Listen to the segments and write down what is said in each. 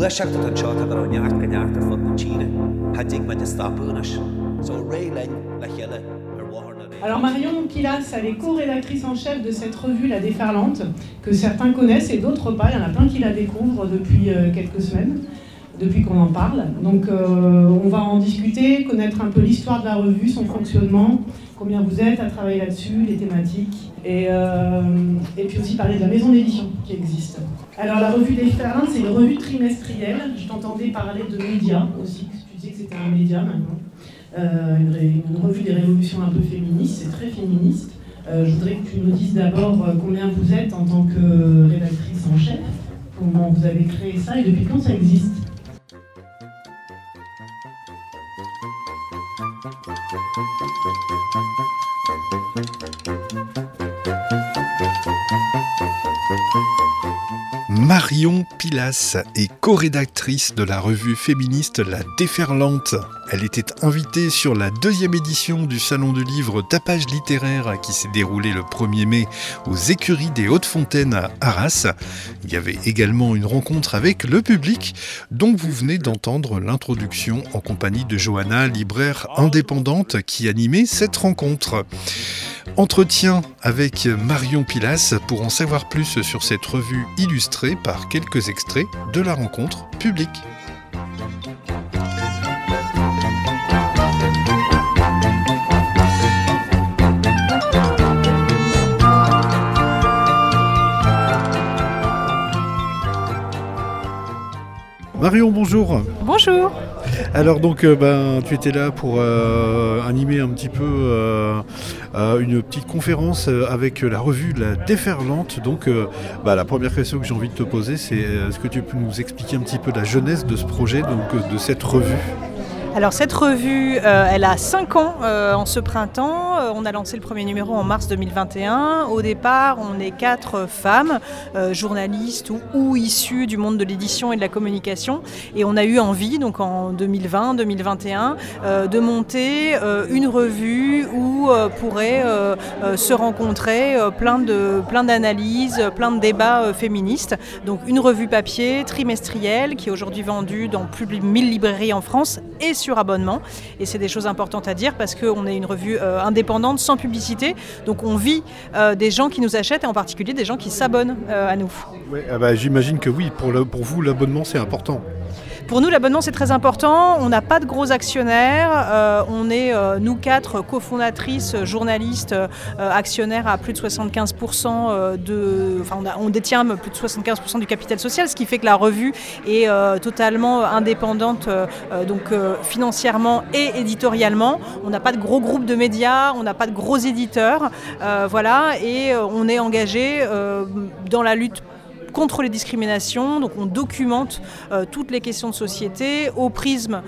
Alors Marion Pilas, elle est co-rédactrice en chef de cette revue La Déferlante, que certains connaissent et d'autres pas. Il y en a plein qui la découvrent depuis quelques semaines, depuis qu'on en parle. Donc on va en discuter, connaître un peu l'histoire de la revue, son fonctionnement, combien vous êtes à travailler là-dessus, les thématiques, et puis aussi parler de la maison d'édition qui existe. Alors la revue Déferlante, c'est une revue trimestrielle. Je t'entendais parler de médias aussi, tu disais que c'était un média maintenant. Une revue des révolutions un peu féministes, c'est très féministe. Je voudrais que tu nous dises d'abord combien vous êtes en tant que rédactrice en chef, comment vous avez créé ça et depuis quand ça existe. Marion Pilas est co-rédactrice de la revue féministe La Déferlante. Elle était invitée sur la 2e édition du Salon du Livre Tapage Littéraire qui s'est déroulé le 1er mai aux Écuries des Hautes-Fontaines à Arras. Il y avait également une rencontre avec le public dont vous venez d'entendre l'introduction en compagnie de Johanna, libraire indépendante qui animait cette rencontre. Entretien avec Marion Pilas pour en savoir plus sur cette revue illustrée par quelques extraits de la rencontre publique. Marion, bonjour. Bonjour. Alors donc tu étais là pour animer un petit peu une petite conférence avec la revue La Déferlante. Donc la première question que j'ai envie de te poser, c'est est-ce que tu peux nous expliquer un petit peu la genèse de ce projet, donc de cette revue ? Alors cette revue, elle a 5 ans en ce printemps. On a lancé le premier numéro en mars 2021. Au départ, on est 4 femmes, journalistes ou issues du monde de l'édition et de la communication. Et on a eu envie, donc en 2020-2021, de monter une revue où pourraient se rencontrer plein d'analyses, plein de débats féministes. Donc une revue papier trimestrielle qui est aujourd'hui vendue dans plus de 1000 librairies en France et sur abonnement. Et c'est des choses importantes à dire parce qu'on est une revue indépendante, sans publicité. Donc on vit des gens qui nous achètent et en particulier des gens qui s'abonnent à nous. Ouais, j'imagine que oui, pour vous l'abonnement c'est important. Pour nous, l'abonnement, c'est très important. On n'a pas de gros actionnaires. On est, nous 4, cofondatrices, journalistes, actionnaires à plus de 75%. On détient plus de 75% du capital social, ce qui fait que la revue est totalement indépendante, financièrement et éditorialement. On n'a pas de gros groupes de médias, on n'a pas de gros éditeurs. Et on est engagé dans la lutte contre les discriminations, donc on documente toutes les questions de société au prisme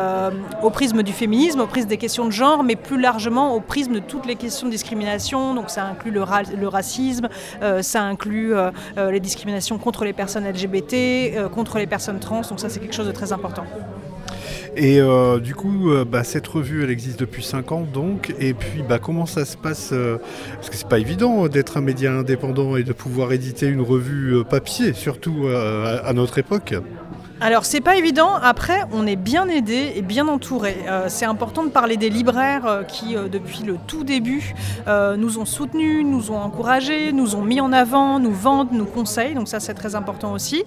du féminisme, au prisme des questions de genre, mais plus largement au prisme de toutes les questions de discrimination. Donc ça inclut le racisme, ça inclut les discriminations contre les personnes LGBT, contre les personnes trans, donc ça c'est quelque chose de très important. Et du coup, cette revue, elle existe depuis 5 ans donc. Et puis, comment ça se passe parce que c'est pas évident d'être un média indépendant et de pouvoir éditer une revue papier, surtout à notre époque. Alors c'est pas évident, après on est bien aidé et bien entouré. C'est important de parler des libraires qui depuis le tout début nous ont soutenus, nous ont encouragés, nous ont mis en avant, nous vendent, nous conseillent, donc ça c'est très important aussi.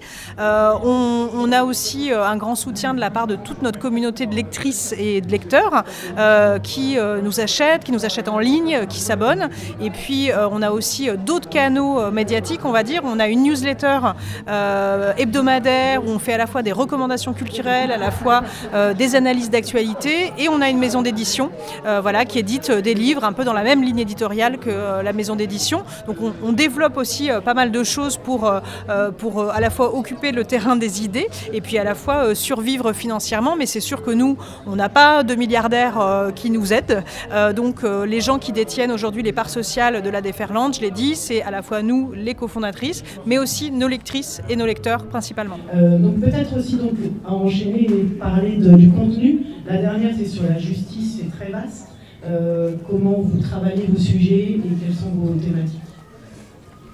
On a aussi un grand soutien de la part de toute notre communauté de lectrices et de lecteurs qui nous achètent en ligne, qui s'abonnent. Et puis on a aussi d'autres canaux médiatiques, on va dire. On a une newsletter hebdomadaire où on fait à la fois des recommandations culturelles, à la fois des analyses d'actualité, et on a une maison d'édition qui édite des livres un peu dans la même ligne éditoriale que la maison d'édition. Donc on développe aussi pas mal de choses pour à la fois occuper le terrain des idées et puis à la fois survivre financièrement, mais c'est sûr que nous, on n'a pas de milliardaires qui nous aident. Donc les gens qui détiennent aujourd'hui les parts sociales de La Déferlante, je l'ai dit, c'est à la fois nous, les cofondatrices, mais aussi nos lectrices et nos lecteurs principalement. Donc peut-être aussi donc, à enchaîner et parler du contenu. La dernière, c'est sur la justice, c'est très vaste. Comment vous travaillez vos sujets et quelles sont vos thématiques ?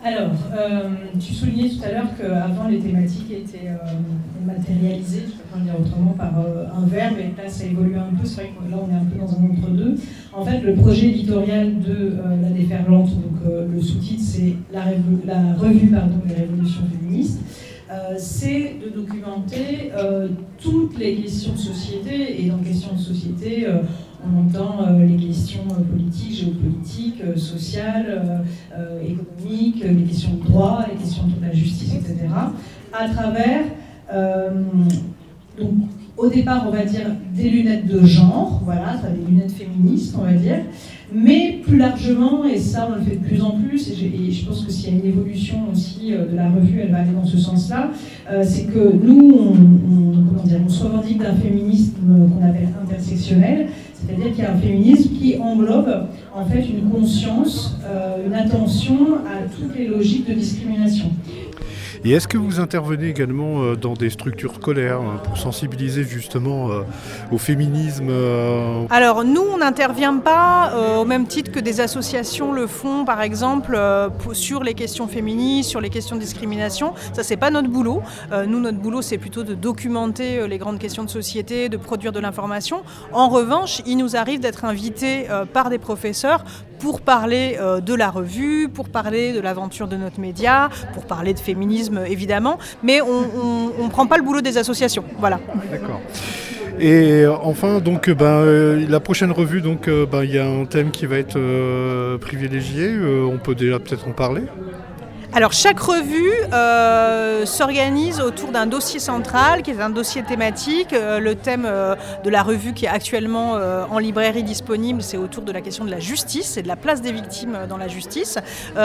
Alors, tu soulignais tout à l'heure qu'avant les thématiques étaient matérialisées, je ne peux pas le dire autrement, par un verbe, et là ça évolue un peu, c'est vrai que là on est un peu dans un entre-deux. En fait, le projet éditorial de la Déferlante, donc le sous-titre c'est la revue des révolutions féministes, c'est de documenter toutes les questions de société, et dans questions de société, on entend les questions politiques, géopolitiques, sociales, économiques, les questions de droit, les questions de la justice, etc. À travers, donc, au départ, on va dire des lunettes de genre, voilà, des lunettes féministes, on va dire, mais plus largement, et ça on le fait de plus en plus, et je pense que s'il y a une évolution aussi de la revue, elle va aller dans ce sens-là, c'est que nous, on se revendique d'un féminisme qu'on appelle intersectionnel, c'est-à-dire qu'il y a un féminisme qui englobe en fait une conscience, une attention à toutes les logiques de discrimination. Et est-ce que vous intervenez également dans des structures scolaires pour sensibiliser justement au féminisme Alors nous, on n'intervient pas au même titre que des associations le font, par exemple, sur les questions féministes, sur les questions de discrimination. Ça, c'est pas notre boulot. Nous, notre boulot, c'est plutôt de documenter les grandes questions de société, de produire de l'information. En revanche, il nous arrive d'être invités par des professeurs pour parler de la revue, pour parler de l'aventure de notre média, pour parler de féminisme évidemment, mais on ne prend pas le boulot des associations. Voilà. D'accord. Et enfin, donc, la prochaine revue, donc, il y a un thème qui va être privilégié. On peut déjà peut-être en parler. Alors chaque revue s'organise autour d'un dossier central qui est un dossier thématique. Le thème de la revue qui est actuellement en librairie disponible, c'est autour de la question de la justice et de la place des victimes dans la justice.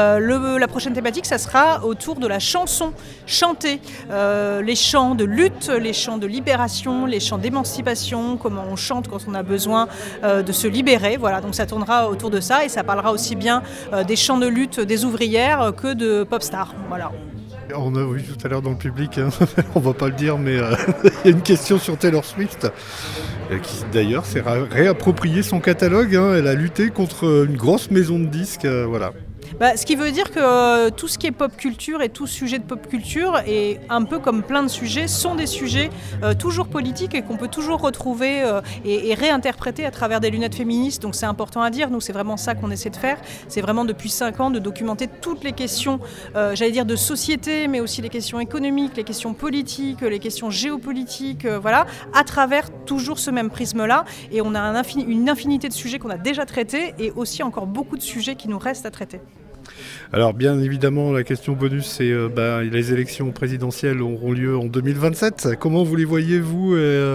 La prochaine thématique, ça sera autour de la chanson chantée. Les chants de lutte, les chants de libération, les chants d'émancipation, comment on chante quand on a besoin de se libérer. Voilà, donc ça tournera autour de ça et ça parlera aussi bien des chants de lutte des ouvrières que de pop star, voilà. On a vu tout à l'heure dans le public, on va pas le dire, mais il y a une question sur Taylor Swift, qui d'ailleurs s'est réapproprié son catalogue. Elle a lutté contre une grosse maison de disques, voilà. Ce qui veut dire que tout ce qui est pop culture et tout sujet de pop culture, et un peu comme plein de sujets, sont des sujets toujours politiques et qu'on peut toujours retrouver et réinterpréter à travers des lunettes féministes. Donc c'est important à dire, nous c'est vraiment ça qu'on essaie de faire. C'est vraiment depuis 5 ans de documenter toutes les questions, de société, mais aussi les questions économiques, les questions politiques, les questions géopolitiques, voilà, à travers toujours ce même prisme-là. Et on a une infinité de sujets qu'on a déjà traités et aussi encore beaucoup de sujets qui nous restent à traiter. Alors bien évidemment, la question bonus, c'est les élections présidentielles auront lieu en 2027. Comment vous les voyez, vous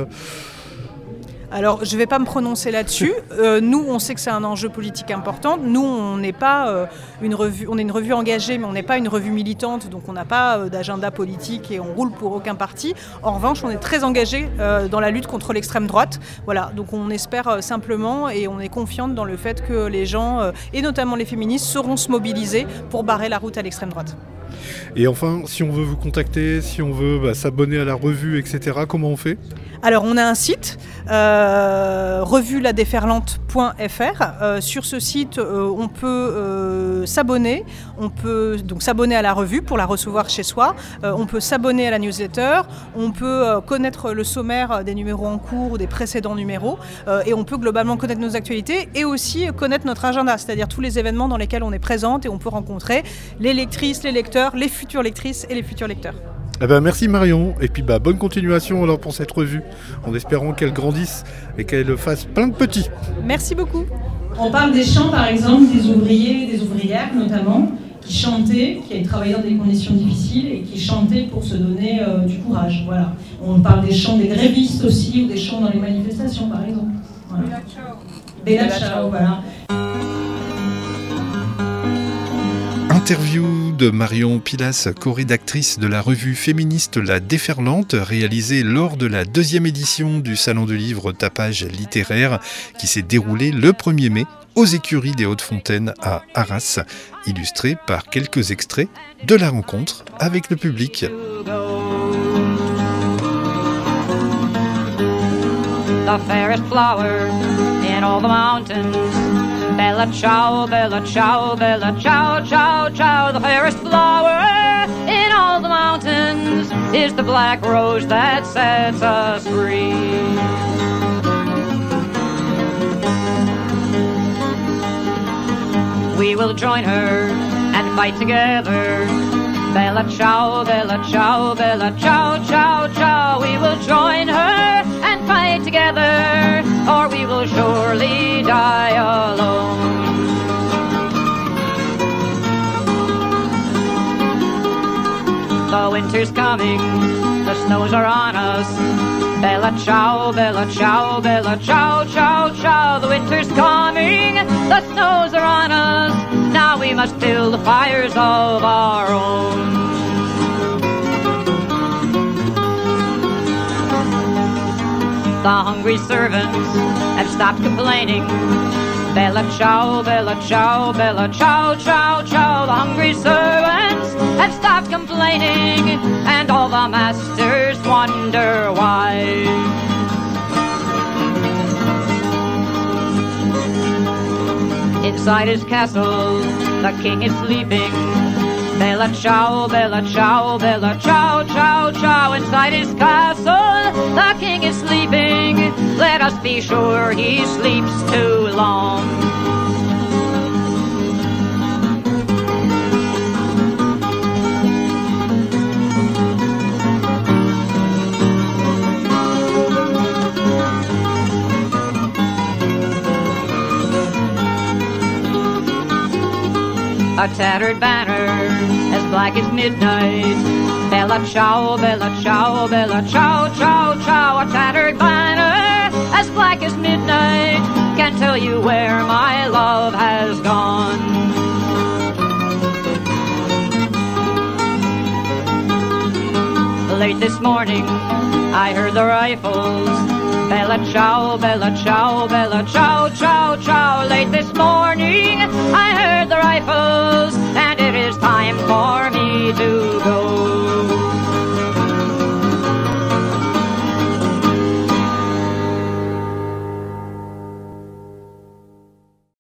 Alors, je ne vais pas me prononcer là-dessus. Nous, on sait que c'est un enjeu politique important. Nous, on n'est pas une revue, on est une revue engagée, mais on n'est pas une revue militante, donc on n'a pas d'agenda politique et on roule pour aucun parti. En revanche, on est très engagé dans la lutte contre l'extrême droite. Voilà, donc on espère simplement et on est confiante dans le fait que les gens, et notamment les féministes, sauront se mobiliser pour barrer la route à l'extrême droite. Et enfin, si on veut vous contacter, si on veut s'abonner à la revue, etc., comment on fait ? Alors, on a un site, revueladéferlante.fr. Sur ce site, on peut s'abonner. On peut donc s'abonner à la revue pour la recevoir chez soi. On peut s'abonner à la newsletter. On peut connaître le sommaire des numéros en cours ou des précédents numéros. Et on peut globalement connaître nos actualités et aussi connaître notre agenda, c'est-à-dire tous les événements dans lesquels on est présente et on peut rencontrer les lectrices, les lecteurs, les futures lectrices et les futurs lecteurs. Merci Marion, et puis bonne continuation alors pour cette revue, en espérant qu'elle grandisse et qu'elle fasse plein de petits. Merci beaucoup. On parle des chants par exemple des ouvriers, des ouvrières notamment, qui chantaient, qui avaient travaillé dans des conditions difficiles et qui chantaient pour se donner du courage. Voilà. On parle des chants des grévistes aussi, ou des chants dans les manifestations par exemple. Voilà. Bella ciao, voilà. Interview de Marion Pilas, co-rédactrice de la revue féministe La Déferlante, réalisée lors de la 2e édition du Salon du Livre Tapage Littéraire qui s'est déroulée le 1er mai aux écuries des Hautes-Fontaines à Arras, illustrée par quelques extraits de la rencontre avec le public. The fairest flower in all the mountains Bella ciao, bella ciao, bella ciao, ciao, ciao. The fairest flower in all the mountains is the black rose that sets us free. We will join her and fight together. Bella ciao, bella ciao, bella ciao, ciao, ciao. We will join her and fight together, or we will surely die alone. The winter's coming, the snows are on us. Bella ciao, bella ciao, bella ciao, ciao, ciao. The winter's coming, the snows are on us. Now we must build fires of our own. The hungry servants have stopped complaining. Bella ciao, bella ciao, bella ciao, ciao, ciao. The hungry servants have stopped complaining, and all the masters wonder why. Inside his castle, the king is sleeping. Bella ciao, bella ciao, bella ciao, ciao, ciao. Inside his castle, the king is sleeping. Let us be sure he sleeps too long. A tattered banner as black as midnight. Bella ciao, bella ciao, bella ciao, ciao, ciao. A tattered banner as black as midnight. Can't tell you where my love has gone. Late this morning I heard the rifles. Bella ciao, bella ciao, bella ciao, ciao, ciao. Late this morning I heard the rifles, and it is time for